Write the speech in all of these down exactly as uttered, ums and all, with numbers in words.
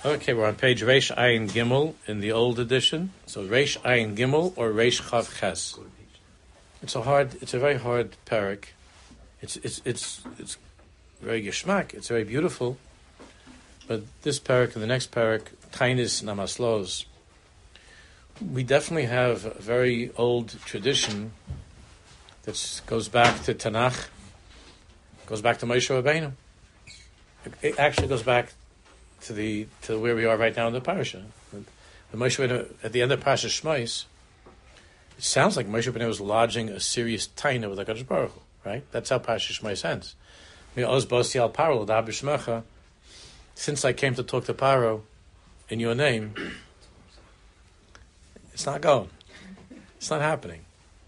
Okay, we're on page Reish Ayin Gimel in the old edition. So Reish Ayin Gimel or Reish Chav Ches. It's a hard. It's a very hard parak. It's it's it's it's very geschmack. It's very beautiful. But this parak and the next parak, Tainis Namaslos, we definitely have a very old tradition that goes back to Tanakh, goes back to Moshe Rabbeinu. It actually goes back to the to where we are right now in the parasha. The Moshe Rabbeinu, at the end of Parasha Shmos, it sounds like Moshe Rabbeinu was lodging a serious taina with HaKadosh Baruch Hu, right? That's how Parasha Shmos ends. Since I came to talk to Paro in your name, it's not going. It's not happening.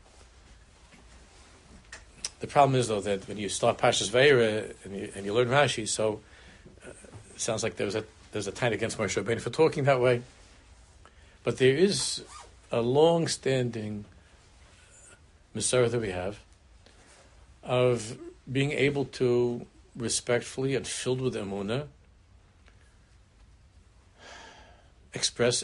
The problem is, though, that when you start Parshas Vayera and you, and you learn Rashi, so uh, it sounds like there was a there's a taina against Moshe Rabbeinu for talking that way. But there is a long-standing Masorah that we have of being able to respectfully and filled with emunah express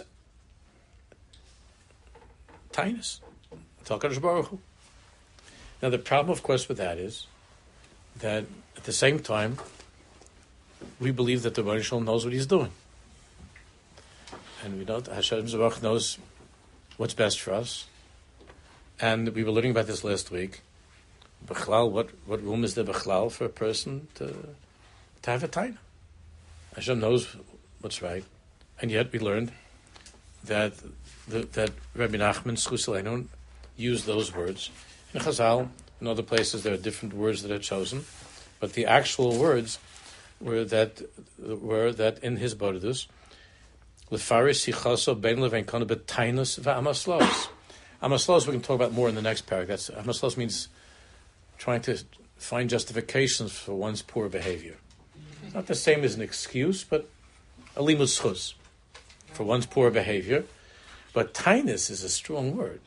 tainas, HaKadosh Baruch Hu. Now the problem, of course, with that is that at the same time we believe that the Baruch Shalom knows what He's doing, and we know that Hashem Zevach knows what's best for us. And we were learning about this last week. Bechlal, what what room is there bechlal for a person to to have a taina? Hashem knows what's right. And yet we learned that the, that Rabbi Nachman Schus Aleinu used those words. In Chazal, in other places, there are different words that are chosen, but the actual words were that were that in his Bordus, Lefaris Sichaso Ben Levein Kana Betainus VaAmaslos. Amaslos we can talk about more in the next paragraph. That's Amaslos means trying to find justifications for one's poor behavior. It's not the same as an excuse, but a limus chus for one's poor behavior. But tainus is a strong word.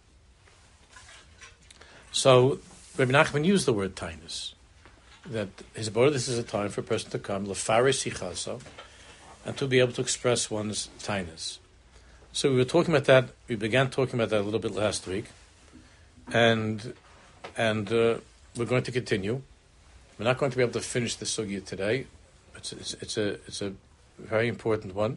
So Rabbi Nachman used the word tainus. That his border, this is a time for a person to come, lefaris sichaso, and to be able to express one's tainus. So we were talking about that, we began talking about that a little bit last week, and and uh, we're going to continue. We're not going to be able to finish the sugya today. It's, it's, it's a it's a very important one,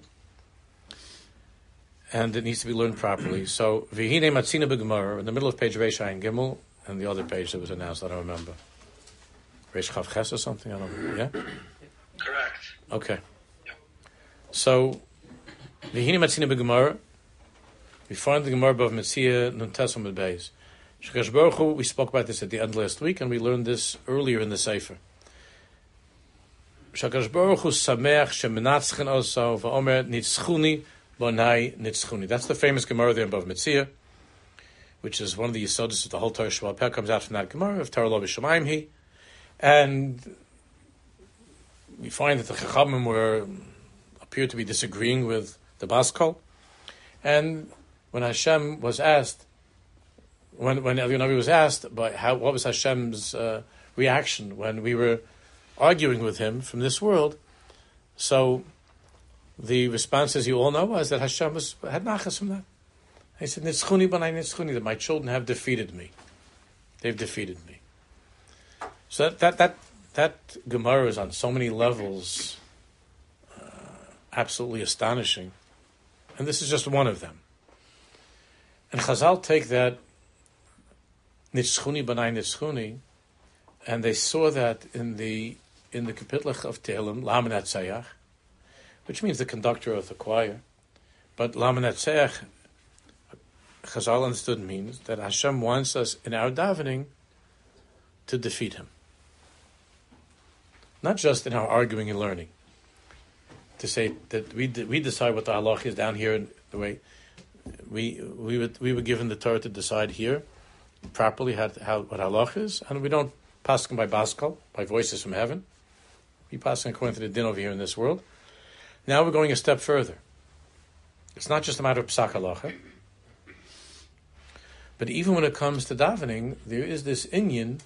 and it needs to be learned properly. So, V'hinei matzina b'gemara, in the middle of page Reish Ayin Gimel, and the other page that was announced, I don't remember. Reish Chav Ches or something, I don't know. Yeah? Correct. Okay. Yeah. So, V'hinei matzina b'gemara, we find the Gemara of Metzia Nuntes Amud Beis. Shekash Baruch Hu, we spoke about this at the end last week, and we learned this earlier in the Sefer. Shekash Baruch Hu Sameach Shemenatzchen Oso V'Omer Nitzchuni Bonai Nitzchuni. That's the famous Gemara there above Metzia, which is one of the Yesodis of the whole Torah Shmuel Peh comes out from that Gemara of Torah Lo B'Shamayim Hi, and we find that the Chachamim were appeared to be disagreeing with the Baskol, and when Hashem was asked, when when Eliyahu Navi was asked, by how what was Hashem's uh, reaction when we were arguing with him from this world, so the response, as you all know, was that Hashem was, had nachas from that. He said, "Nitzchuni b'nai nitzchuni," that my children have defeated me. They've defeated me. So that that that, that Gemara is on so many levels uh, absolutely astonishing, and this is just one of them. And Chazal take that nitzchuni b'nai nitzchuni, and they saw that in the in the Kapitlach of Tehillim, Lamed Hatzayach, which means the conductor of the choir. But Lamed Hatzayach, Chazal understood, means that Hashem wants us in our davening to defeat Him, not just in our arguing and learning. To say that we we decide what the halach is down here in the way. We we were, we were given the Torah to decide here properly how, how what halach is, and we don't pass them by Baskal, by voices from heaven. We pass them according to the din over here in this world. Now we're going a step further. It's not just a matter of psak halacha, but even when it comes to davening, there is this inyan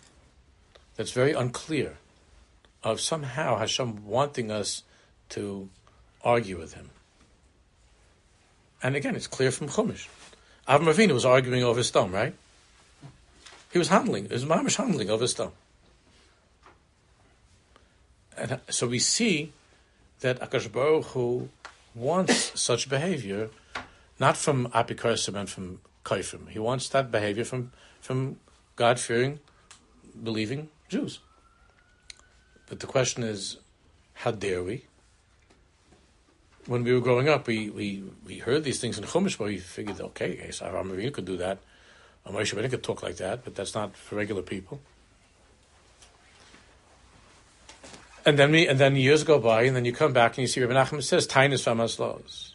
that's very unclear of somehow Hashem wanting us to argue with him. And again, it's clear from Chumash. Avram Avinu was arguing over a stone, right? He was handling, it was mamish handling over a stone. And so we see that Akash Baruch Hu wants such behavior, not from Apikosim and from Kaifim. He wants that behavior from, from God-fearing, believing Jews. But the question is, how dare we? When we were growing up, we, we, we heard these things in Chumash, but we figured, okay, so Avraham Avinu could do that, or Moshe Rabbeinu could talk like that, but that's not for regular people. And then we, and then years go by, and then you come back and you see Rabbi Nachman says, "Tainis v'amaslos."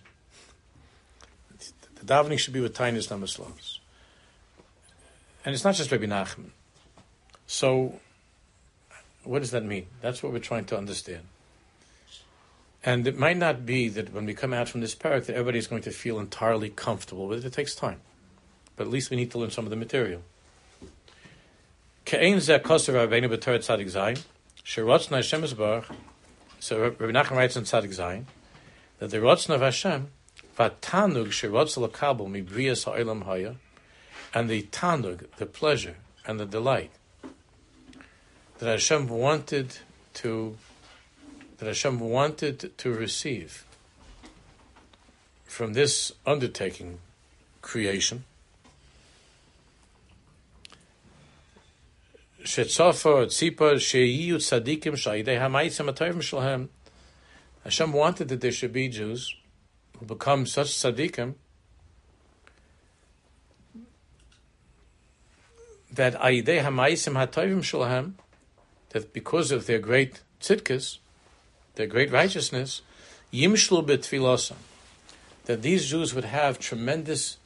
The davening should be with tainis v'amaslos, and it's not just Rabbi Nachman. So, what does that mean? That's what we're trying to understand. And it might not be that when we come out from this parak that everybody's going to feel entirely comfortable with it. It takes time. But at least we need to learn some of the material. Ke'ein zeh koser Rabbeinu b'Torah Tzadik Zayin, she'rotzna Hashem Yisbarach. So Rabbi Nachman writes in Tzadik Zayin that the rotzna of Hashem, v'tanug she'rotza l'kabel mibriyas ha'olam haya, and the tanug, the pleasure and the delight that Hashem wanted to that Hashem wanted to receive from this undertaking, creation, Hashem wanted that there should be Jews who become such tzaddikim that that because of their great tzidkas, their great righteousness, yimshlu b'tfilasam, that these Jews would have tremendous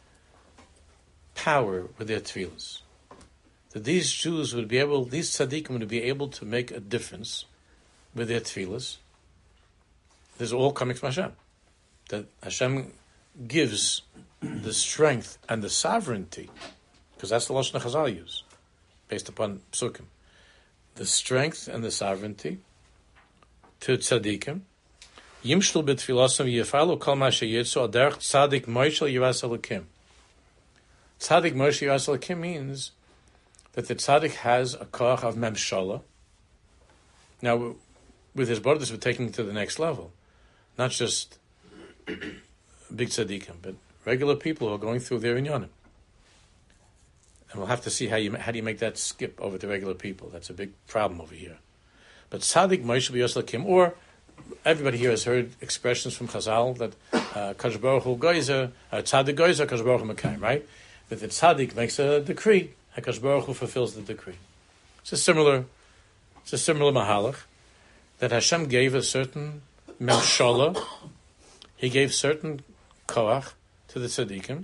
power with their tefillas. That these Jews would be able, these tzaddikim would be able to make a difference with their tefillas. This is all coming from Hashem. That Hashem gives the strength and the sovereignty, because that's the Lashon Chazal use, based upon Psukim. The strength and the sovereignty to tzaddikim. Yimshlu b'tfilasam yifalu kol ma sheyitzu aderech tzaddik moishel yiras elokim. Tzaddik moishel yiras elokim means that the tzaddik has a koach of memshala. Now, with his brothers, we're taking it to the next level. Not just big tzaddikim, but regular people who are going through their inyanim. And we'll have to see how you how do you make that skip over to regular people. That's a big problem over here. But tzaddik moishel yiras elokim, or everybody here has heard expressions from Chazal that uh, Kadosh Baruch Hu goyzer, uh, tzaddik goyzer, Kadosh Baruch Hu mekayim, right? That the tzaddik makes a decree, Kadosh Baruch Hu fulfills the decree. It's a similar, it's a similar mahalach that Hashem gave a certain memshala. He gave certain koach to the tzaddikim,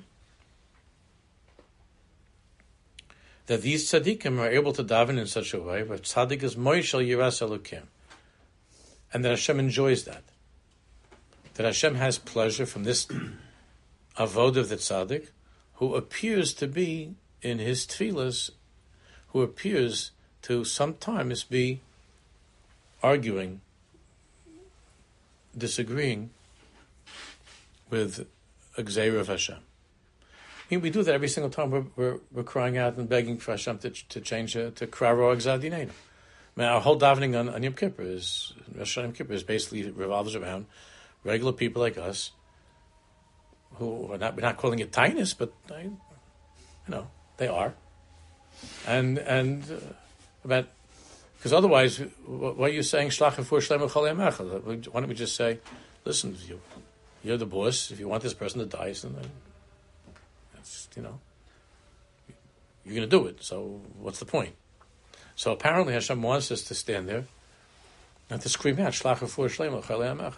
that these tzaddikim are able to daven in such a way where tzaddik is moishel yiras elokim, and that Hashem enjoys that. That Hashem has pleasure from this avod of the tzaddik, who appears to be in his tefillas, who appears to sometimes be arguing, disagreeing with a gzeira of Hashem. I mean, we do that every single time we're, we're, we're crying out and begging for Hashem to, to change uh, to kraro exadinenu. I mean, our whole davening on, on Yom Kippur is, Rosh Hashanah Yom Kippur is basically revolves around regular people like us, who are not, we're not calling it tainis, but, I, you know, they are. And, and, uh, about, because otherwise, why are you saying, Shlach for Shlema Cholei Mechel? Why don't we just say, listen, you, you're the boss, if you want this person to die, then, that's, you know, you're going to do it, so what's the point? So apparently Hashem wants us to stand there and to scream out, Shlach for Shlema Cholei Mechel.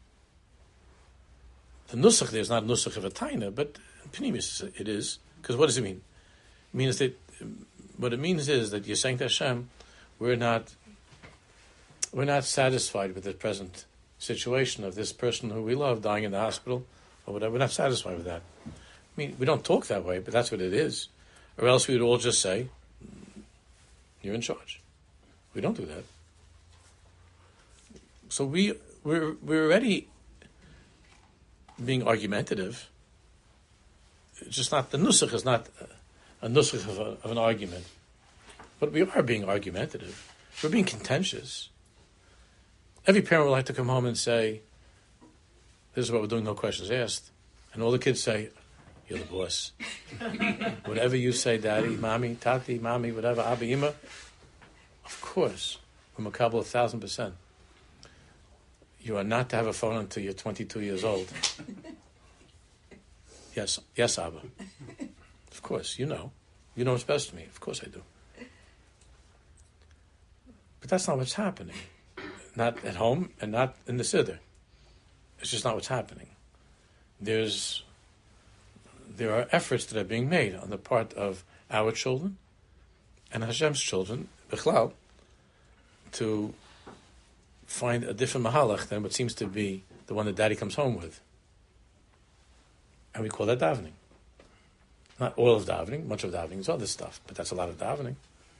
The nusach there is not nusach of a taina, but pnimis it is. Because what does it mean? It means that what it means is that you're saying to Hashem, we're not we're not satisfied with the present situation of this person who we love dying in the hospital or whatever. We're not satisfied with that. I mean, we don't talk that way, but that's what it is. Or else we would all just say, you're in charge. We don't do that. So we we're we're already being argumentative. It's just not, the nusach is not a nusach of, a, of an argument. But we are being argumentative. We're being contentious. Every parent would like to come home and say, this is what we're doing, no questions asked. And all the kids say, you're the boss. Whatever you say, daddy, mommy, tati, mommy, whatever, abba, ima, of course, we're makabel a thousand percent. You are not to have a phone until you're twenty-two years old. Yes, yes, Abba. Of course, you know. You know what's best for me. Of course I do. But that's not what's happening. Not at home and not in the siddur. It's just not what's happening. There's, there are efforts that are being made on the part of our children and Hashem's children, bichlal, to find a different mahalach than what seems to be the one that daddy comes home with. And we call that davening. Not all of davening, much of davening is other stuff, but that's a lot of davening.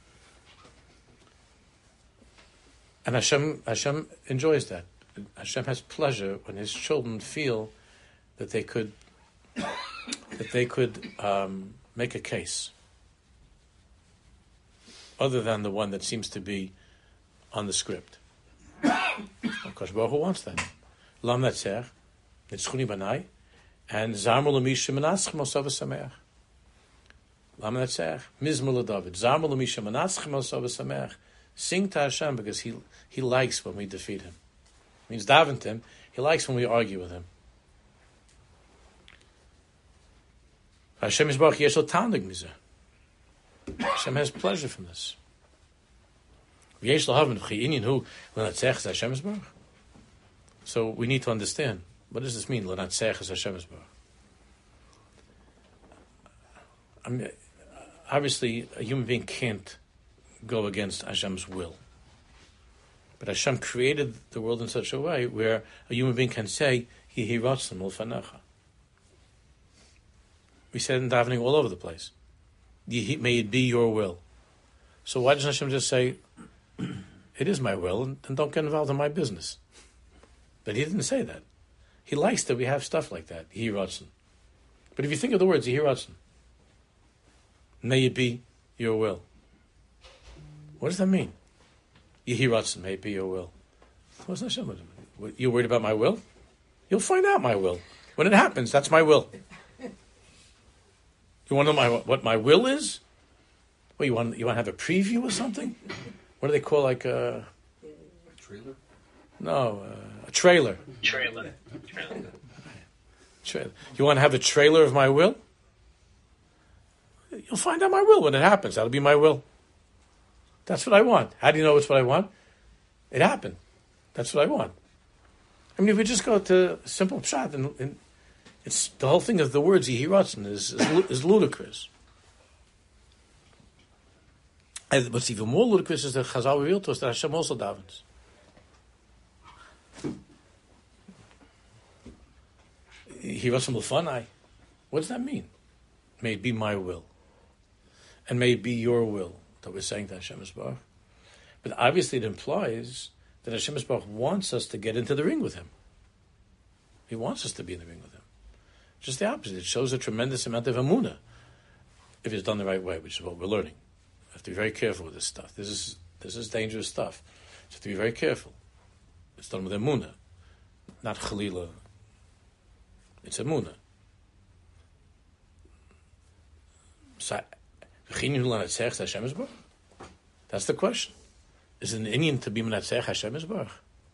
And Hashem, Hashem enjoys that. Hashem has pleasure when His children feel that they could, that they could um, make a case, other than the one that seems to be on the script. Of course, Baruch Hu wants that. Lam Netzach, Nitzchuni Banai, and Zarmu L'Misha Menaschem Osav Sameach. Lam Netzach, Mizmor LeDavid, Zarmu L'Misha Menaschem Osav Sameach. Sing to Hashem because He He likes when we defeat Him. It means daven to Him. He likes when we argue with Him. Hashem Yisbarach Yesh Lo Tandig Mizeh. Hashem has pleasure from this. So we need to understand, what does this mean? I mean, obviously, a human being can't go against Hashem's will. But Hashem created the world in such a way where a human being can say, Yehi ratzon milfanecha. We said in davening all over the place. May it be your will. So why doesn't Hashem just say, it is my will, and, and don't get involved in my business? But He didn't say that. He likes that we have stuff like that, Yehi ratzon. But if you think of the words, Yehi ratzon, may it be your will. What does that mean? Yehi ratzon, may it be your will. What's Hashem? You're worried about my will? You'll find out my will. When it happens, that's my will. You want to know my, what my will is? Well, you want you want to have a preview or something? What do they call, like a... a trailer? No, uh, a trailer. Trailer. Trailer. Trailer. You want to have a trailer of my will? You'll find out my will when it happens. That'll be my will. That's what I want. How do you know it's what I want? It happened. That's what I want. I mean, if we just go to simple pshat, and, and it's the whole thing of the words Yehi ratzon is, is is ludicrous. And what's even more ludicrous is that Chazal revealed to us that Hashem also davens. Yehi ratzon l'fanai. What does that mean? May it be my will, and may it be your will that we're saying to Hashem Yisbarach. But obviously, it implies that Hashem Yisbarach wants us to get into the ring with Him. He wants us to be in the ring with Him. Just the opposite. It shows a tremendous amount of emunah if it's done the right way, which is what we're learning. We have to be very careful with this stuff. This is this is dangerous stuff. You have to be very careful. It's done with emunah, not chalila. It's emunah. So, that's the question. Is it an Indian to be menatzech Hashem Yisbarach?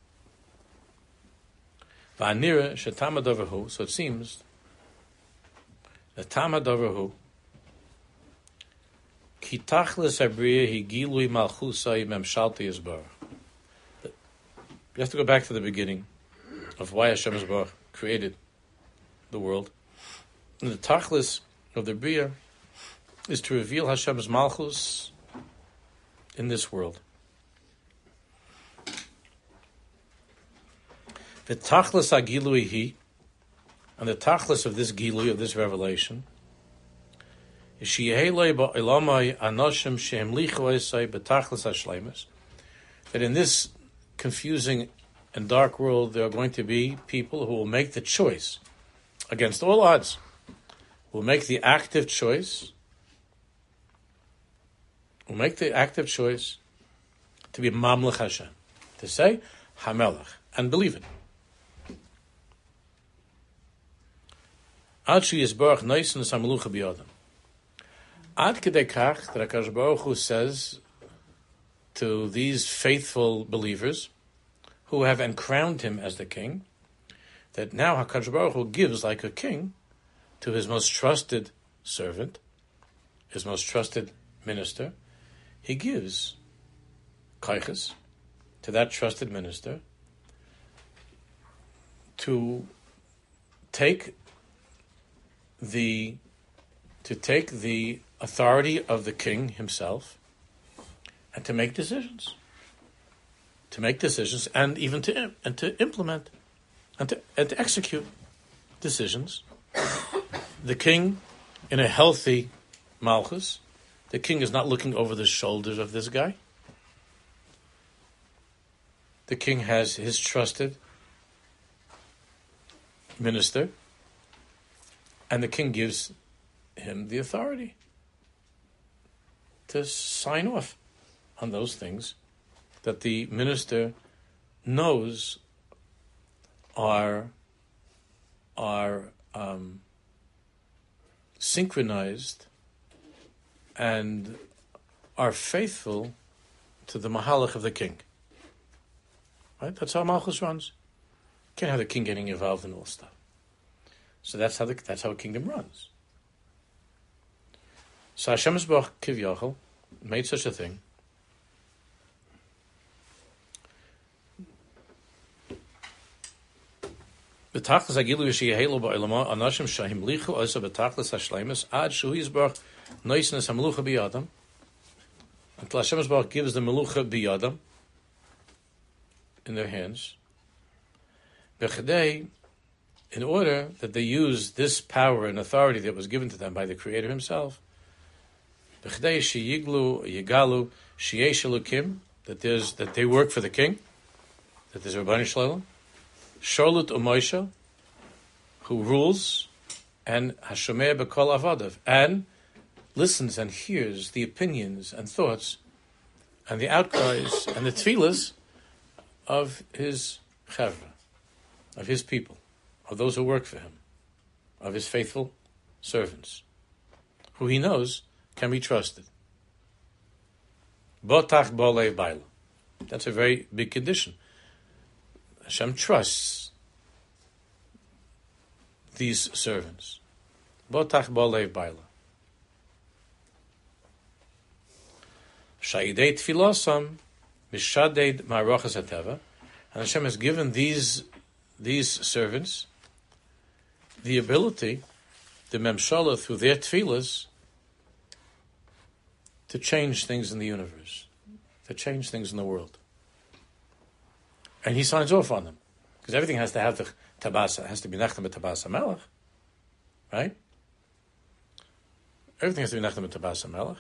Va'anira shetama davar. So it seems that tama davar ki tachlis habriya hi gilui malchusai memshalti Yisbarach. You have to go back to the beginning of why Hashem Yisbarach created the world. And the tachlis of the bria is to reveal Hashem's malchus in this world. The tachlis agilui hi, and the tachlis of this gilui, of this revelation, is sheyehelei ba'olamai anoshim shehem lichu esai betachlis hashleimus, that in this confusing and dark world there are going to be people who will make the choice against all odds, will make the active choice, will make the active choice to be Mamlech Hashem, to say Hamelech, and believe it. Ad she Yisbarach Neisen Samelucha Biyadam. Ad Kedei Kach, that HaKadosh Baruch Hu says to these faithful believers who have encrowned him as the king, that now HaKadosh Baruch Hu gives like a king to his most trusted servant, his most trusted minister. He gives kaiches to that trusted minister to take the to take the authority of the king himself and to make decisions, to make decisions, and even to and to implement and to and to execute decisions. The king, in a healthy malchus, the king is not looking over the shoulders of this guy. The king has his trusted minister, and the king gives him the authority to sign off on those things that the minister knows are are um, synchronized and are faithful to the mahalach of the king. Right? That's how Malchus runs. You can't have the king getting involved in all stuff. So that's how the, that's how a kingdom runs. So Hashem Yisbarach Kivyachol made such a thing. B'tachlis hagilu yishiyahelu ba'ilama anashim shahim lichu osa b'tachlis hashleimus ad shu Yisbarach noisnes hamelucha biyadam, until Hashem Yisbarach gives the melucha biyadam in their hands. B'chadei, in order that they use this power and authority that was given to them by the Creator Himself, b'chadei sheyiglu yigalu sheyesh elukim, that there's that they work for the king, that there's a Rebbeinu Shalom, Sholut U'Moshe, who rules, and Hashomeh B'Kol Avadav, and listens and hears the opinions and thoughts and the outcries and the tefillas of his chevra, of his people, of those who work for him, of his faithful servants, who he knows can be trusted. Botach Bolei Baila. That's a very big condition. Hashem trusts these servants. Botach Bolei Baila. Sha'idei Tfilosam Mishadei Ma'arachas HaTeva. And Hashem has given these these servants the ability, the Memshala, through their tefillas, to change things in the universe, to change things in the world. And he signs off on them. Because everything has to have the tabasa, has to be nachtem tabasa melech. Right? Everything has to be nachtem tabasa melech.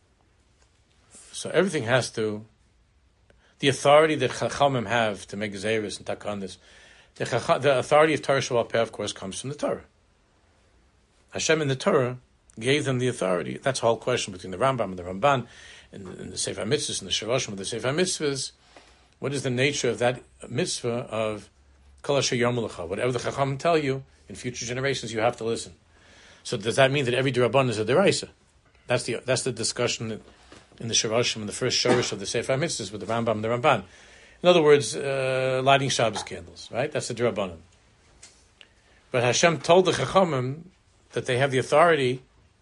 So everything has to, the authority that Chachamim have to make Zeiris and Takanis, the, the authority of Torah Shabbat Peh, of course, comes from the Torah. Hashem in the Torah gave them the authority. That's the whole question between the Rambam and the Ramban, and the, and the Sefer Mitzvahs and the Shirashim of the Sefer Mitzvahs. What is the nature of that mitzvah of Kol Asher Yomru Lecha? Whatever the Chachamim tell you, in future generations you have to listen. So does that mean that every D'Rabban is a D'Oraisa? That's the that's the discussion that in the Shirashim, in the first Shorish of the Sefer Mitzvahs with the Rambam and the Ramban. In other words, uh, lighting Shabbos candles, right? That's the D'Rabbanan. But Hashem told the Chachamim that they have the authority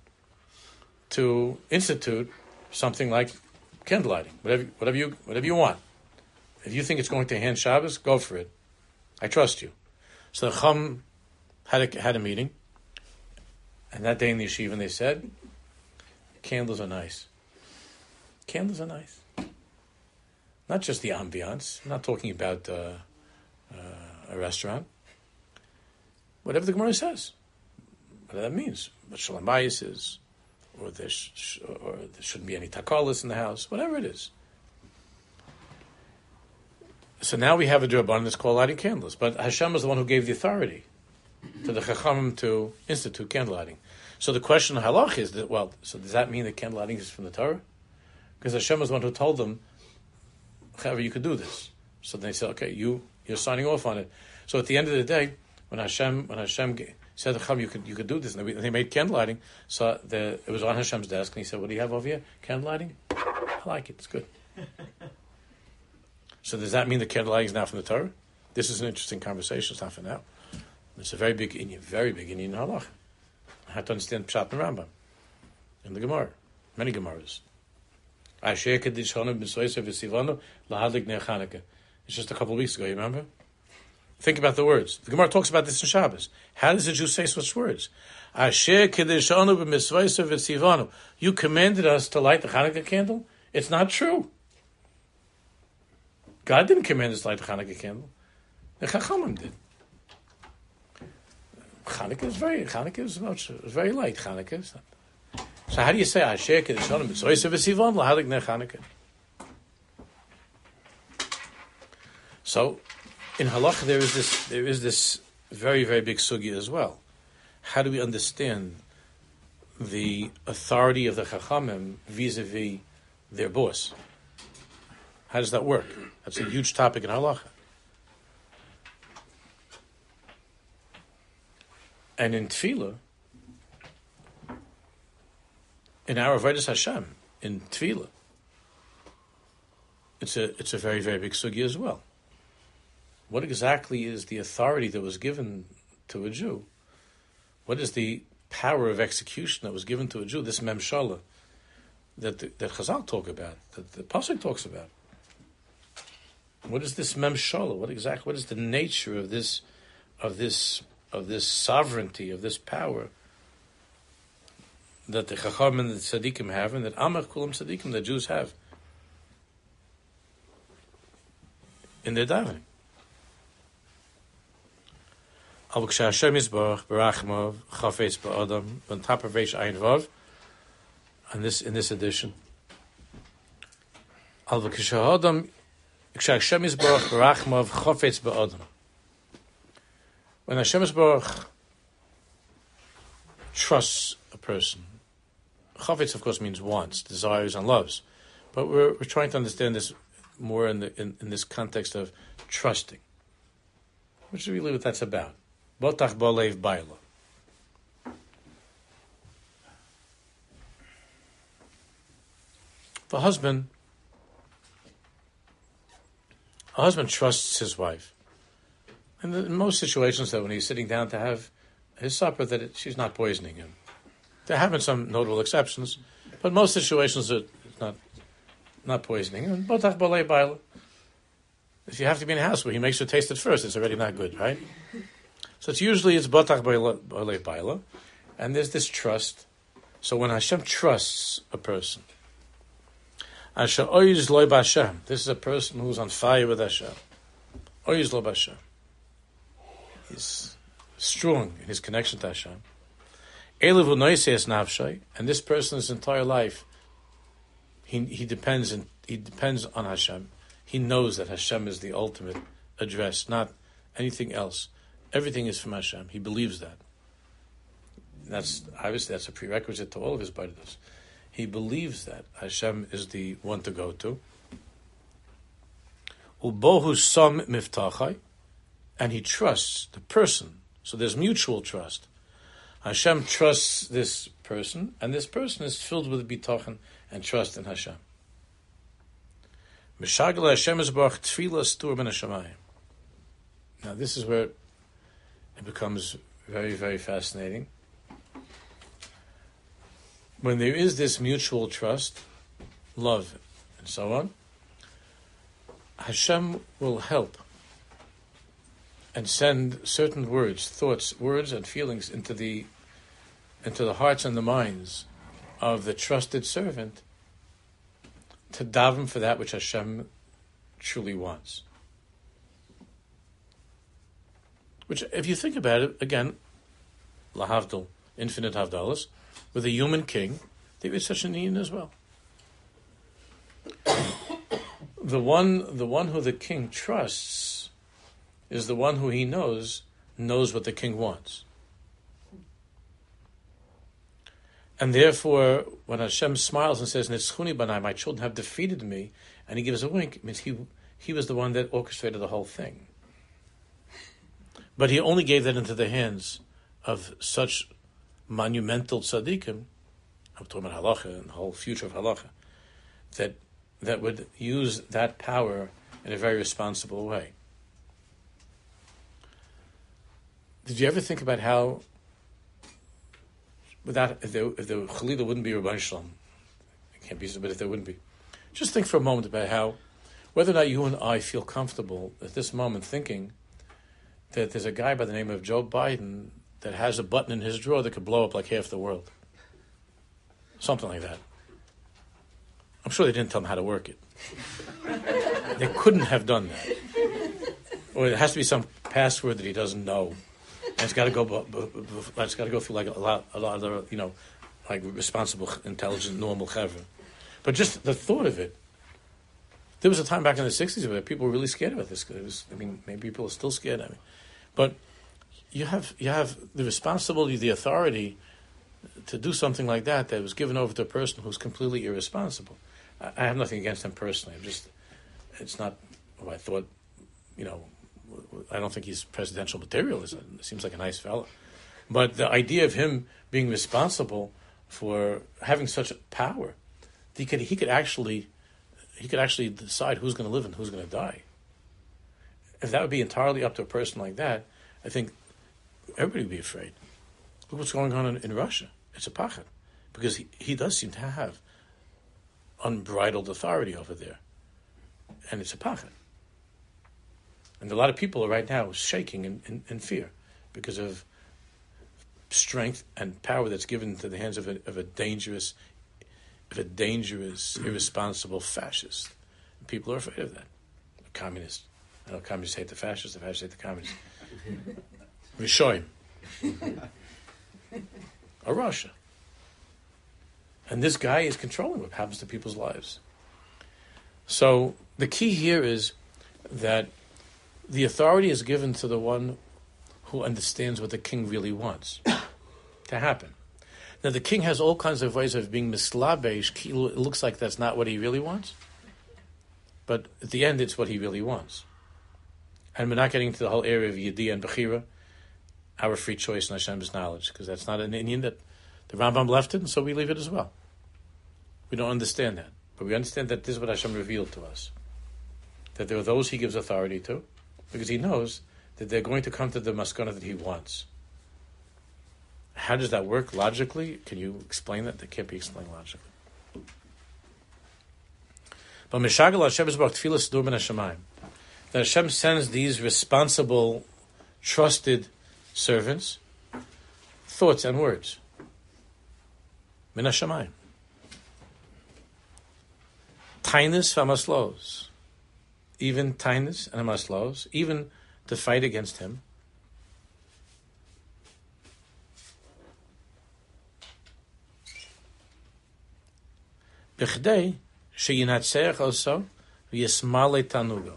to institute something like candle lighting, whatever, whatever you, whatever you want. If you think it's going to enhance Shabbos, go for it. I trust you. So the Chum had a, had a meeting, and that day in the yeshiva, they said, candles are nice. Candles are nice. Not just the ambiance. I'm not talking about uh, uh, a restaurant. Whatever the Gemara says. Whatever that means. What Shalom Bayis is, or there, sh- or there shouldn't be any takalis in the house, whatever it is. So now we have a D'Rabbanan that's called lighting candles. But Hashem is the one who gave the authority to the Chachamim to institute candlelighting. So the question of halach is that, well, so does that mean that candlelighting is from the Torah? Because Hashem was the one who told them, however, you could do this. So they said, okay, you, you're signing off on it. So at the end of the day, when Hashem when Hashem said to Chacham, you could you could do this, and they, they made candlelighting, so the, it was on Hashem's desk, and he said, what do you have over here? Candlelighting? I like it, it's good. So does that mean the candlelighting is now from the Torah? This is an interesting conversation, it's not for now. It's a very big Indian, very big Indian halach. I have to understand Pshat and Rambam in the Gemara, many Gemaras. It's just a couple of weeks ago, you remember? Think about the words. The Gemara talks about this in Shabbos. How does the Jew say such words? You commanded us to light the Hanukkah candle? It's not true. God didn't command us to light the Hanukkah candle. The Chachamim did. Hanukkah is very, Hanukkah is much, is very light, Hanukkah. Is not. So how do you say, Asher Kedushanim B'Tzoysev V'Sivan L'Hadlik Ner Hanukkah? So, in halakha there is this there is this very, very big sugya as well. How do we understand the authority of the Chachamim vis-a-vis their boss? How does that work? That's a huge topic in halakha. And in Tefillah, in our Avodas Hashem, in Tefillah, it's a it's a very, very big sugya as well. What exactly is the authority that was given to a Jew? What is the power of execution that was given to a Jew? This memshala that the, that Chazal talk about, that the Pasuk talks about. What is this memshala? What exactly? What is the nature of this, of this, of this sovereignty, of this power that the Chacham and the Tzaddikim have, and that Amach Kulam Tzaddikim, the Jews have in their davening? Al Hashem Yisborach Barachmav Chafetz Ba'adam on top of Reish Ayin Vav, and this in this edition. Al Hashem Yisborach Barachmav Chafetz Ba'adam. When Hashem Yisborach trusts a person, Chafetz of course means wants, desires, and loves, but we're we're trying to understand this more in the in, in this context of trusting, which is really what that's about. Botach Balev Baila. The husband, a husband trusts his wife. And in most situations, that when he's sitting down to have his supper, that it, she's not poisoning him. There have been some notable exceptions, but most situations it's not not poisoning him. And Botach Balev Baila. If you have to be in a house where he makes her taste it first, it's already not good, right? So it's usually it's Batach B'Alei Baila, and there's this trust. So when Hashem trusts a person, Asher Oiz Loi B'Hashem, this is a person who's on fire with Hashem. Oiz Loi B'Hashem. He's strong in his connection to Hashem. Elevu Noiseis Navshai, and this person's entire life, he he depends in, he depends on Hashem. He knows that Hashem is the ultimate address, not anything else. Everything is from Hashem. He believes that. That's obviously that's a prerequisite to all of his baidos. He believes that Hashem is the one to go to. Ubohu sam miftachai, and he trusts the person. So there's mutual trust. Hashem trusts this person, and this person is filled with bitachon and trust in Hashem. Mishagla Hashem is barach tefillah stur ben hashamayim. Now this is where it becomes very, very fascinating. When there is this mutual trust, love, and so on, Hashem will help and send certain words, thoughts, words, and feelings into the into the hearts and the minds of the trusted servant to daven for that which Hashem truly wants. Which, if you think about it, again, lahavdil, infinite havdalas, with a human king, there is such a need as well. The one, the one who the king trusts is the one who he knows knows what the king wants. And therefore, when Hashem smiles and says, Nitzchuni banai, my children have defeated me, and he gives a wink, it means he, he was the one that orchestrated the whole thing. But he only gave that into the hands of such monumental tzaddikim, I'm talking about halacha and the whole future of halacha, that that would use that power in a very responsible way. Did you ever think about how, without if there if there Chalila wouldn't be Rabban Shalom, it can't be, but if there wouldn't be, just think for a moment about how, whether or not you and I feel comfortable at this moment thinking that there's a guy by the name of Joe Biden that has a button in his drawer that could blow up like half the world. Something like that. I'm sure they didn't tell him how to work it. They couldn't have done that. Or it has to be some password that he doesn't know. And it's got to go. It's got to go through like a lot, a lot of, you know, like responsible, intelligent, normal chevra. But just the thought of it. There was a time back in the sixties where people were really scared about this. It was, I mean, maybe people are still scared. I mean, but you have you have the responsibility, the authority to do something like that that was given over to a person who's completely irresponsible. I, I have nothing against him personally. I'm just, it's not what I thought. You know, I don't think he's presidential material. He seems like a nice fellow. But the idea of him being responsible for having such power, he could he could actually he could actually decide who's going to live and who's going to die. If that would be entirely up to a person like that, I think everybody would be afraid. Look what's going on in, in Russia. It's a pachad. Because he, he does seem to have unbridled authority over there. And it's a pachad. And a lot of people are right now shaking in, in, in fear because of strength and power that's given to the hands of a, of a dangerous, of a dangerous, irresponsible fascist. And people are afraid of that. A communist. I know communists hate the fascists, the fascists hate the communists. Rishoyim. Or Russia. And this guy is controlling what happens to people's lives. So the key here is that the authority is given to the one who understands what the king really wants to happen. Now the king has all kinds of ways of being mislabesh. It looks like that's not what he really wants. But at the end, it's what he really wants. And we're not getting into the whole area of Yediyah and Bechira, our free choice in Hashem's knowledge, because that's not an Indian that the Rambam left it, and so we leave it as well. We don't understand that. But we understand that this is what Hashem revealed to us. That there are those he gives authority to, because he knows that they're going to come to the maskana that he wants. How does that work logically? Can you explain that? That can't be explained logically. But Mishagal Hashem is about tefillah sidur min hashamayim. That Hashem sends these responsible, trusted servants, thoughts and words. Min hashamayim. Tainus v'amaslos. Even tainus and amaslos, even to fight against him. B'chdei sheyinatzeach also v'yismale tanugo.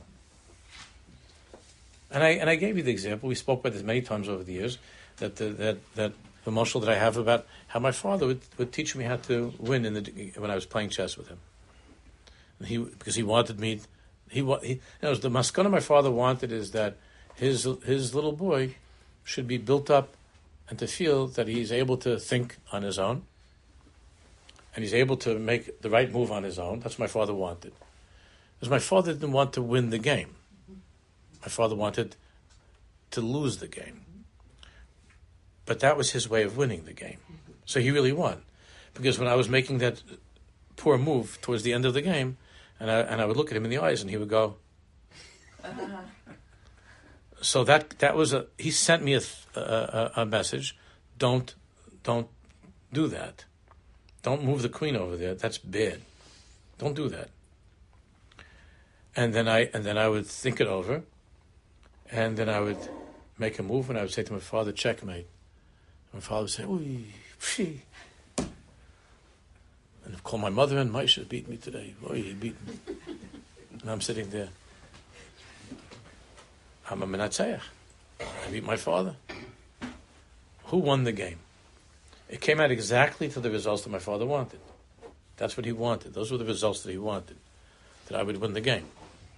And I and I gave you the example. We spoke about this many times over the years. That the, that that the mashal that I have about how my father would, would teach me how to win in the when I was playing chess with him. And he because he wanted me. He he. You know, the maskana my father wanted is that his his little boy should be built up and to feel that he's able to think on his own. And he's able to make the right move on his own. That's what my father wanted. Because my father didn't want to win the game. My father wanted to lose the game. But that was his way of winning the game. So he really won. Because when I was making that poor move towards the end of the game, and I, and I would look at him in the eyes and he would go... So that that was a... He sent me a, a, a message. Don't, don't do that. Don't move the queen over there. That's bad. Don't do that. And then I and then I would think it over, and then I would make a move, and I would say to my father, "Checkmate." And my father would say, "Oy, pshee." And I'd call my mother, and Maisha beat me today. Oy, he beat me. And I'm sitting there. I'm a menatzeach. I beat my father. Who won the game? It came out exactly to the results that my father wanted. That's what he wanted. Those were the results that he wanted, that I would win the game.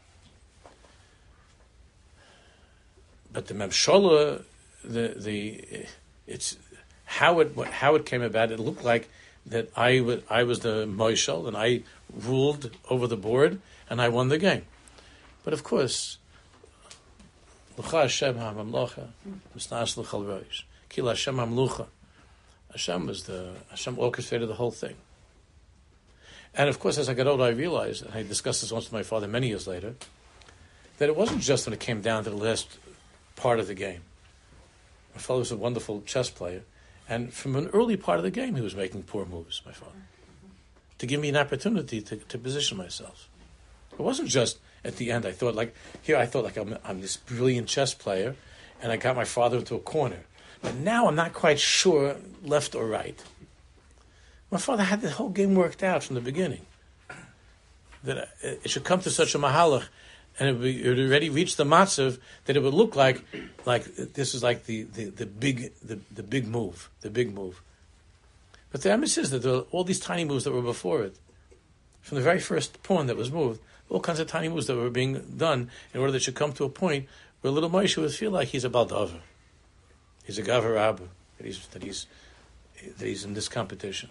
But the Memshola, the the it's how it how it came about. It looked like that I was I was the Moishel and I ruled over the board and I won the game. But of course, L'cha Hashem ha'mamlocha misnas l'chol roish ki Hashem hamlucha. Hashem was the Hashem orchestrated the whole thing. And of course, as I got older, I realized, and I discussed this once with my father many years later, that it wasn't just when it came down to the last part of the game. My father was a wonderful chess player, and from an early part of the game, he was making poor moves, my father, to give me an opportunity to, to position myself. It wasn't just at the end. I thought like, here I thought like I'm, I'm this brilliant chess player, and I got my father into a corner. But now I'm not quite sure left or right. My father had the whole game worked out from the beginning. That it should come to such a mahalach, and it would, be, it would already reach the matzav that it would look like, like this is like the, the, the big the, the big move, the big move. But the emes is that there were all these tiny moves that were before it, from the very first pawn that was moved, all kinds of tiny moves that were being done in order that it should come to a point where little Moshe would feel like he's a baldavar, he's a gavar abba, that he's that he's that he's in this competition.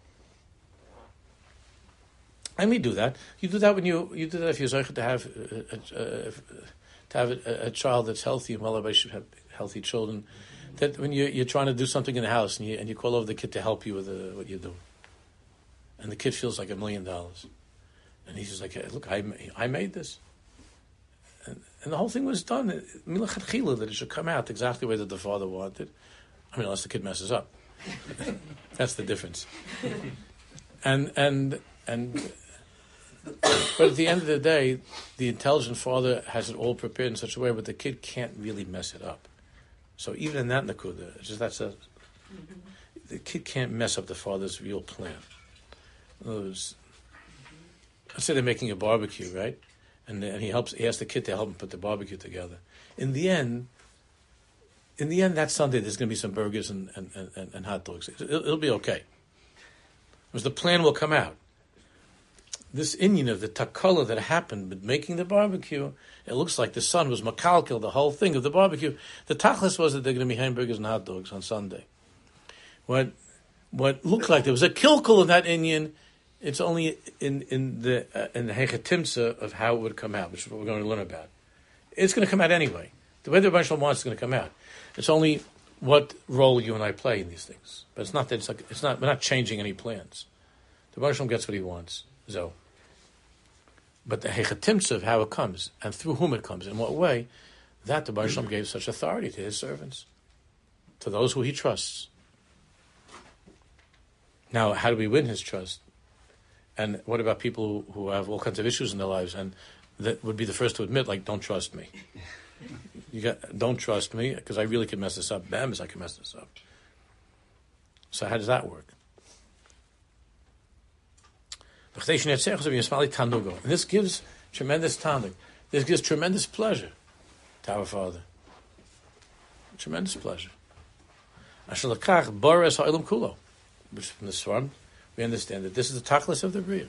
And we do that. You do that when you you do that if you're zeicher to have a, a, a, to have a, a child that's healthy, and well, should have healthy children. That when you you're trying to do something in the house and you and you call over the kid to help you with the, what you do, and the kid feels like a million dollars, and he's just like, hey, look, I I made this, and, and the whole thing was done. Milachat that it should come out exactly the way that the father wanted. I mean, unless the kid messes up, that's the difference. And and and. But at the end of the day, the intelligent father has it all prepared in such a way, but the kid can't really mess it up. So even in that nakuda, it's just that's a the kid can't mess up the father's real plan. In other words, let's say they're making a barbecue, right? And and he helps. He asks the kid to help him put the barbecue together. In the end, in the end, that Sunday there's going to be some burgers and and, and, and hot dogs. It'll, it'll be okay, because the plan will come out. This Indian of the takala that happened with making the barbecue, it looks like the son was makalkil, the whole thing of the barbecue. The tachlis was that they're going to be hamburgers and hot dogs on Sunday. What what looked like there was a kilkul in that Indian, it's only in in the uh, in the hechetimtza of how it would come out, which is what we're going to learn about. It's going to come out anyway. The way the Rebbe Shalom wants, it's going to come out. It's only what role you and I play in these things. But it's not that it's like it's not we're not changing any plans. The Rebbe Shalom gets what he wants. So, but the hechatimtza of how it comes and through whom it comes, in what way, that the Baruch Shalom gave such authority to his servants, to those who he trusts. Now, how do we win his trust? And what about people who, who have all kinds of issues in their lives and that would be the first to admit, like, don't trust me. You got, don't trust me because I really can mess this up. Bam, I can mess this up. So how does that work? And this gives tremendous tanug. This gives tremendous pleasure to our Father. Tremendous pleasure. Which from this one, we understand that this is the tachlis of the Bria.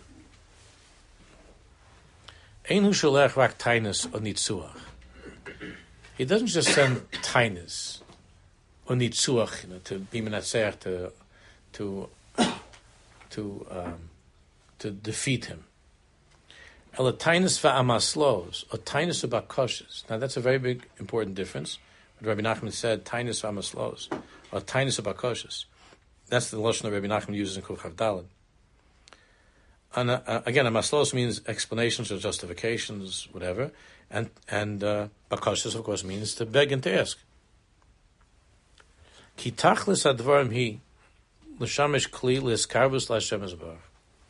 He doesn't just send tainas or nitzuach, you know, to be menatzeach, to to to um, to defeat him. Ela tainas va'amaslos, or tainas ubakoshes. Now that's a very big, important difference. What Rabbi Nachman said, tainas va'amaslos, or tainas ubakoshes. That's the lashon that Rabbi Nachman uses in Kuf Chav Daled. And uh, again, a maslos means explanations or justifications, whatever, and and uh, bakashas, of course, means to beg and to ask. Ki tachlis advarim hi l'shamish kli l'iskarvus l'Hashem yisbarach.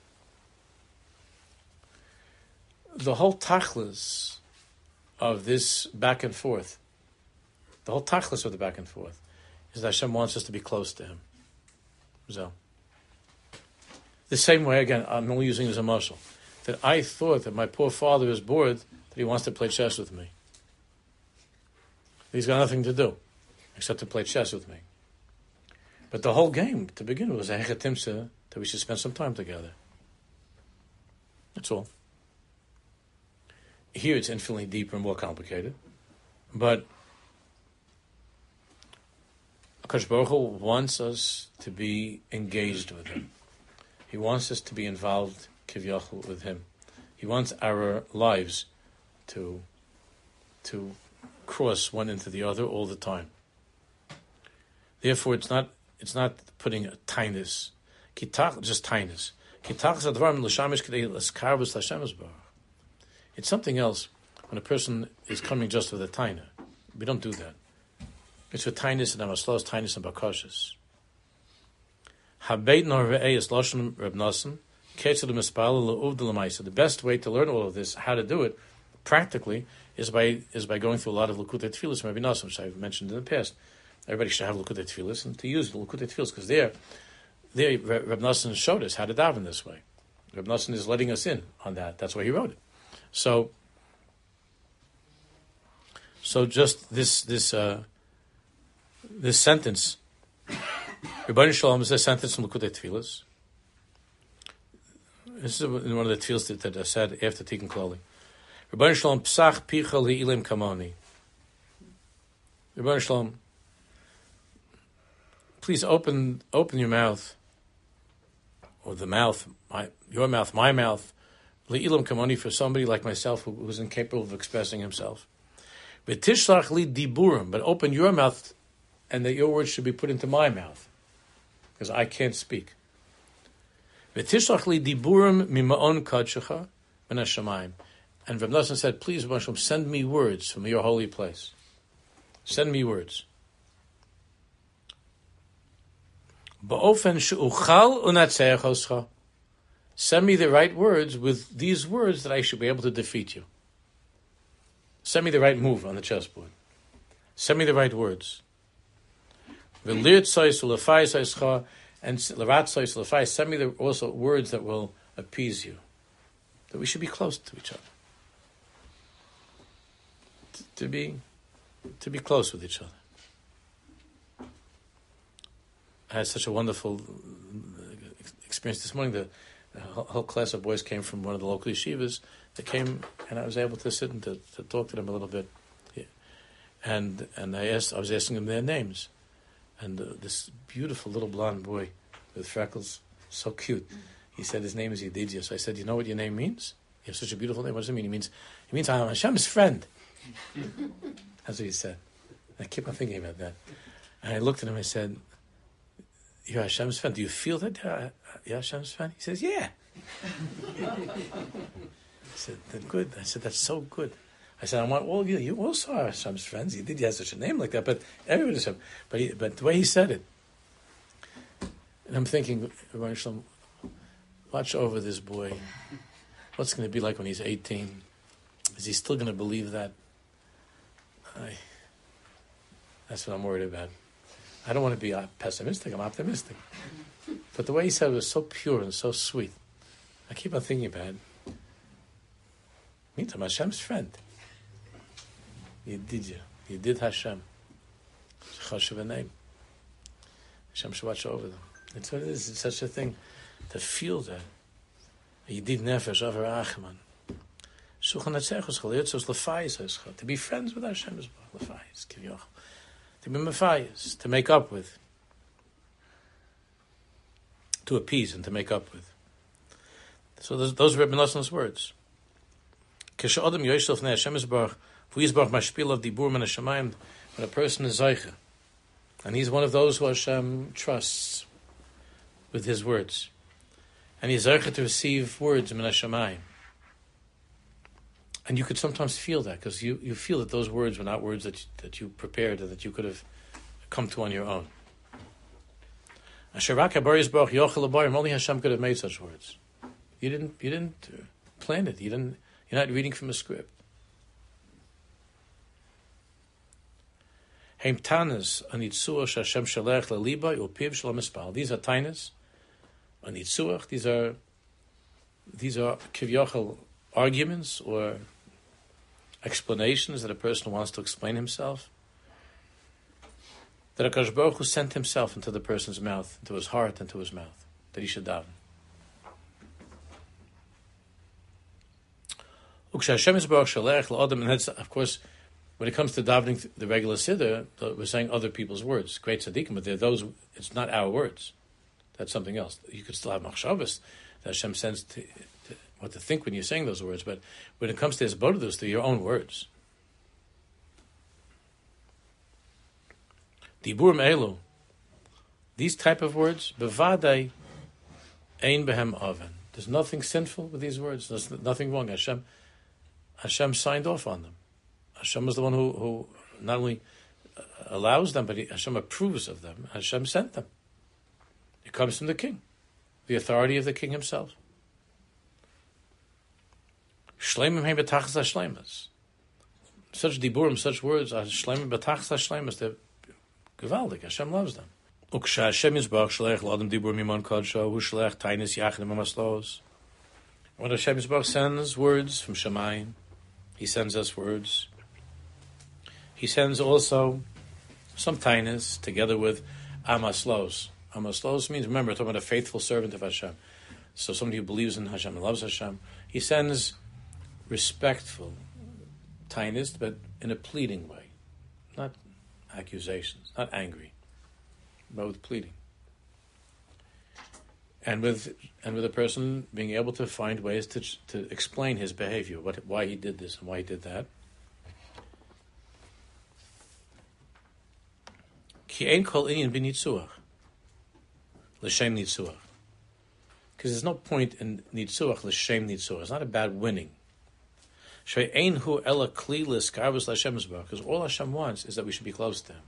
The whole tachlis of this back and forth, the whole tachlis of the back and forth, is that Hashem wants us to be close to Him. So. The same way, again, I'm only using it as a muscle, that I thought that my poor father is bored, that he wants to play chess with me. He's got nothing to do except to play chess with me. But the whole game, to begin with, was a hechetimsa that we should spend some time together. That's all. Here it's infinitely deeper and more complicated. But HaKadosh Baruch Hu wants us to be engaged with Him. He wants us to be involved, kivyachol, with Him. He wants our lives to, to cross one into the other all the time. Therefore, it's not it's not putting a tinus, kitach, just tinus. It's something else when a person is coming just with a taina. We don't do that. It's with tinus and amaslos, tinus and bakoshes. The best way to learn all of this, how to do it practically, is by is by going through a lot of Likutei Tfilos from Rabbi Nosson, which I've mentioned in the past. Everybody should have Likutei Tfilos and to use the Likutei Tfilos, because there, there Rabbi Nosson showed us how to daven this way. Rabbi Nosson is letting us in on that. That's why he wrote it. So, so just this this uh, this sentence. Rebbeinu Shalom is a sentence from Likutei Tfilos. This is in one of the tefillos that, that I said after Tikkun Klali. Rebbeinu Shalom, Psach Picha Li'ilim Kamoni. Rebbeinu Shalom, please open open your mouth, or the mouth, my, your mouth, my mouth, Li'ilim Kamoni, for somebody like myself who, who's incapable of expressing himself. V'tishlach li diburim, but open your mouth, and that your words should be put into my mouth, because I can't speak. V'tishlach li diburim mima'on kadshecha min hashamayim. And Rav Nosson said, please, Hashem, send me words from your holy place. Send me words. Ba'ofen she'uchal unatzeach oscha. Send me the right words with these words that I should be able to defeat you. Send me the right move on the chessboard. Send me the right words. V'lir tzois u'lefai tzoscha, and l'rat tzois u'lefai, send me the, also words that will appease you. That we should be close to each other. To, to be to be close with each other. I had such a wonderful experience this morning. The, the whole class of boys came from one of the local yeshivas. They came, and I was able to sit and to, to talk to them a little bit. Yeah. And and I asked, I was asking them their names. And uh, this beautiful little blonde boy with freckles, so cute. He said his name is Yedidia. So I said, you know what your name means? You have such a beautiful name. What does it mean? He means, it means I'm Hashem's friend. That's what he said. And I keep on thinking about that. And I looked at him and I said, you're Hashem's friend. Do you feel that you're Hashem's friend? He says, yeah. I said, then good. I said, that's so good. I said, I want all of you. You also are Hashem's friends. You did. You have such a name like that, but everybody's Hashem. But he, but the way he said it, and I'm thinking, watch over this boy. What's going to be like when he's eighteen? Is he still going to believe that? I, that's what I'm worried about. I don't want to be pessimistic. I'm optimistic. But the way he said it was so pure and so sweet. I keep on thinking about it. Means I'm Hashem's friend. You did you. You did Hashem. Chashuv a name. Hashem should watch over them. It's what it is. It's such a thing to feel that. You did nefesh over Achman. To be friends with Hashem is to be mefayis, to make up with, to appease and to make up with. So those, those are Rebbe Nosson's words. When a person is Zaycha, and he's one of those who Hashem trusts with his words, and he's Zaycha to receive words min hashamayim. And you could sometimes feel that, because you, you feel that those words were not words that you, that you prepared or that you could have come to on your own. Only Hashem could have made such words. You didn't you didn't plan it. You didn't. You're not reading from a script. These are tainas, these are these are kivyachal arguments or explanations that a person wants to explain himself. that HaKadosh Baruch Hu sent himself into the person's mouth, into his heart, into his mouth, that he should daven. And that's, of course, when it comes to davening the regular siddur, we're saying other people's words, great tzaddikim, but they're those. It's not our words. That's something else. You could still have machshavas that Hashem sends to, to what to think when you're saying those words, but when it comes to hisbodedus, they're your own words. Diburim elu, these type of words, bevadai ein behem oven. There's nothing sinful with these words. There's nothing wrong. Hashem, Hashem signed off on them. Hashem is the one who, who not only allows them, but he, Hashem approves of them. Hashem sent them. It comes from the king, the authority of the king himself. Shleimim heim betachas hashleimas. Such diburim, such words, shleimim betachas hashleimas, they're gewaldig. Hashem loves them. Uksha Hashem yisbach shlech l'adam dibur mimon kodsho hu shlech tainis yachid mamaslos. When Hashem yisbach sends words from Shemayim, He sends us words. He sends also some tainis together with amaslos. Amaslos means, remember, we're talking about a faithful servant of Hashem. So somebody who believes in Hashem and loves Hashem. He sends respectful tainis, but in a pleading way, not accusations, not angry, but with pleading, and with and with a person being able to find ways to to explain his behavior, what why he did this and why he did that. Ki ein kol inyan b'nitzuach, l'shem nitzuach, because there's no point in nitzuach l'shem nitzuach. It's not about winning. She'ein hu ela kli l'skarvus l'Hashem Yisbarach, because all Hashem wants is that we should be close to Him.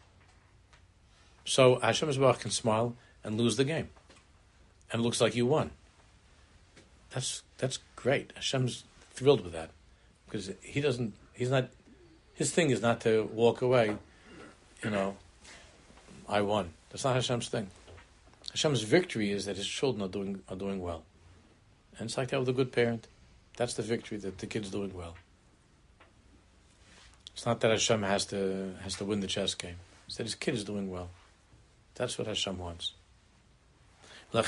So Hashem Yisbarach can smile and lose the game, and it looks like you won. That's that's great. Hashem's thrilled with that, because He doesn't. He's not. His thing is not to walk away. You know, I won. That's not Hashem's thing. Hashem's victory is that His children are doing are doing well, and it's like that with a good parent. That's the victory, that the kid's doing well. It's not that Hashem has to has to win the chess game. It's that his kid is doing well. That's what Hashem wants. So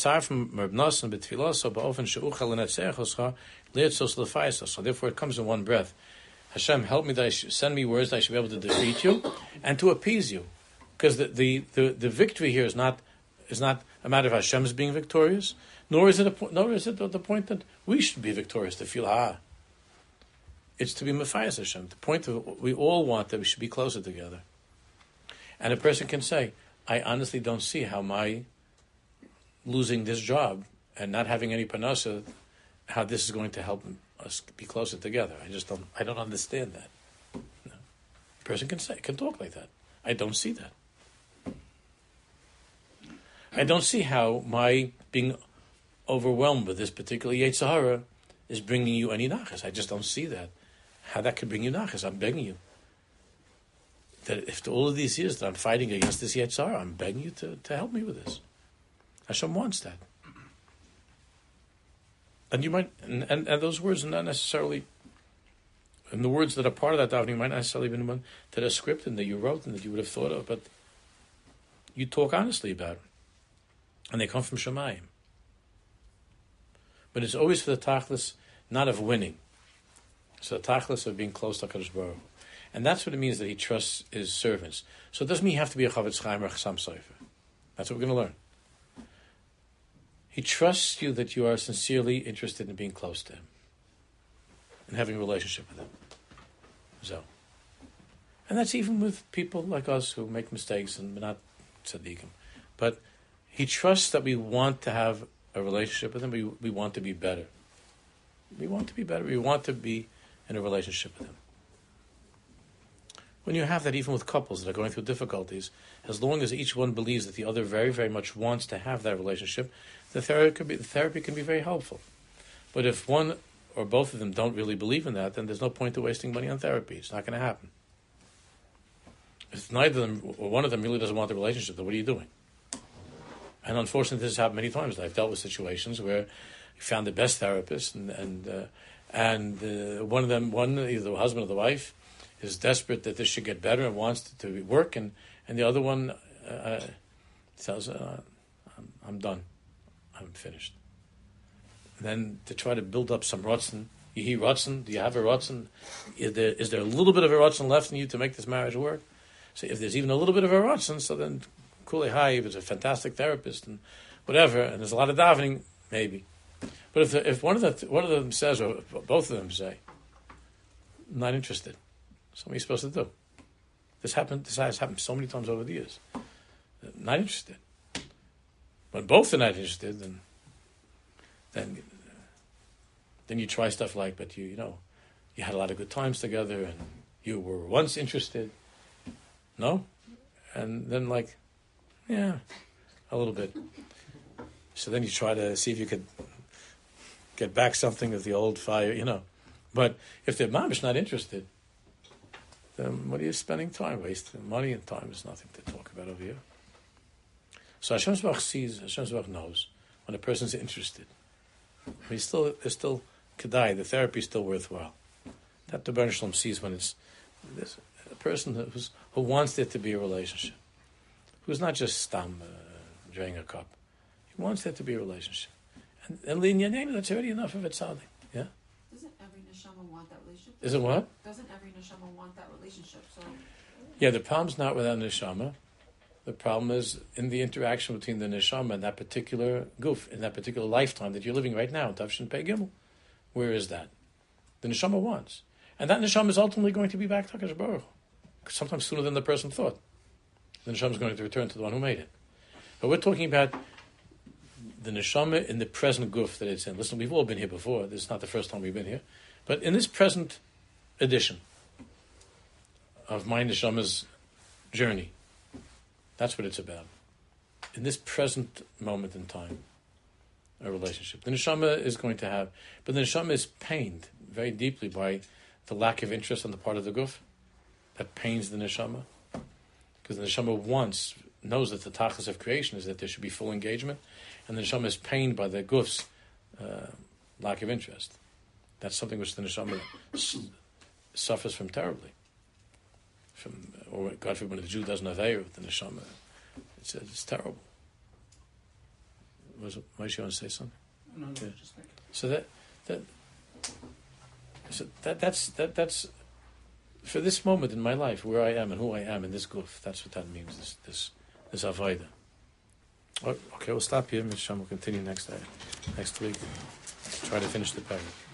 therefore it comes in one breath. Hashem, help me that I should, send me words that I should be able to defeat you and to appease you. Because the, the, the, the victory here is not is not a matter of Hashem's being victorious, nor is it a, nor is it the point that we should be victorious, to feel ah. It's to be Mephias Hashem. The point of we all want that we should be closer together. And a person can say, I honestly don't see how my losing this job and not having any panasa, how this is going to help us be closer together. I just don't I don't understand that. No. A person can say, can talk like that. I don't see that. I don't see how my being overwhelmed with this particular Yetzer Hara is bringing you any nachas. I just don't see that. How that could bring you nachas. I'm begging you. That if all of these years that I'm fighting against this Yetzer Hara, I'm begging you to, to help me with this. Hashem wants that. And you might, and, and, and those words are not necessarily, and the words that are part of that davening might not necessarily be the one that are scripted, that you wrote and that you would have thought of, but you talk honestly about it. And they come from Shemayim. But it's always for the tachlis, not of winning. So the tachlis of being close to HaKadosh Baruch Hu. And that's what it means that he trusts his servants. So it doesn't mean you have to be a Chavetz Chaim or a Chassam Sofer. That's what we're going to learn. He trusts you that you are sincerely interested in being close to him and having a relationship with him. So, and that's even with people like us who make mistakes and we're not tzaddikim. But he trusts that we want to have a relationship with him. We, we want to be better. We want to be better. We want to be in a relationship with him. When you have that, even with couples that are going through difficulties, as long as each one believes that the other very, very much wants to have that relationship, the therapy can be, the therapy can be very helpful. But if one or both of them don't really believe in that, then there's no point to wasting money on therapy. It's not going to happen. If neither of them or one of them really doesn't want the relationship, then what are you doing? And unfortunately, this has happened many times. I've dealt with situations where you found the best therapist, and and uh, and uh, one of them, one either the husband or the wife, is desperate that this should get better and wants to, to work, and and the other one uh, tells, uh, I'm, I'm done, I'm finished. And then to try to build up some rotzen, you hear rotzen, do you have a rotzen? Is there, is there a little bit of a rotzen left in you to make this marriage work? So if there's even a little bit of a rotzen, so then Kulei Hai, if it's a fantastic therapist and whatever, and there's a lot of davening, maybe. But if the, if one of the one of them says, or both of them say, not interested, so what are you supposed to do? This happened. This has happened so many times over the years. Not interested. When both are not interested, then then then you try stuff like, but you you know, you had a lot of good times together, and you were once interested. No, and then like, yeah, a little bit. So then you try to see if you could get back something of the old fire, you know. But if the mom is not interested, then what are you spending time wasting? Money and time is nothing to talk about over here. So Hashem Yisbarach sees, Hashem Yisbarach knows when a person's interested. He's still, there's still kedai, the therapy is still worthwhile. That the Rebbeinu Shalom sees when it's this, a person who's, who wants there to be a relationship, who's not just stam, uh, drawing a cup. He wants there to be a relationship. And, and Linyanenu, that's already enough of it, sadly. Yeah? Doesn't every neshama want that relationship? Is it what? Doesn't every neshama want that relationship? So yeah, the problem's not with that neshama. The problem is in the interaction between the neshama and that particular goof, in that particular lifetime that you're living right now, Tavshin Pei Gimel. Where is that? The neshama wants. And that neshama is ultimately going to be back to HaKadosh Baruch Hu, sometimes sooner than the person thought. The neshama is going to return to the one who made it. But we're talking about the neshama in the present goof that it's in. Listen, we've all been here before. This is not the first time we've been here. But in this present edition of my neshama's journey, that's what it's about. In this present moment in time, a relationship. The neshama is going to have, but the neshama is pained very deeply by the lack of interest on the part of the guf. That pains the neshama. Because the neshama wants, knows that the tachlis of creation is that there should be full engagement, and the neshama is pained by the guf's uh, lack of interest. That's something which the neshama s- suffers from terribly. From, or God forbid, when the Jew doesn't have with the neshama, it's, it's terrible. Was it, Moshe, you want to say something? No, no, Yeah. just thinking. So that that so that that's that that's for this moment in my life, where I am and who I am in this guf. That's what that means. This this this avodah. Okay, we'll stop here. Mister Sham will continue next day, next week. Try to finish the paragraph.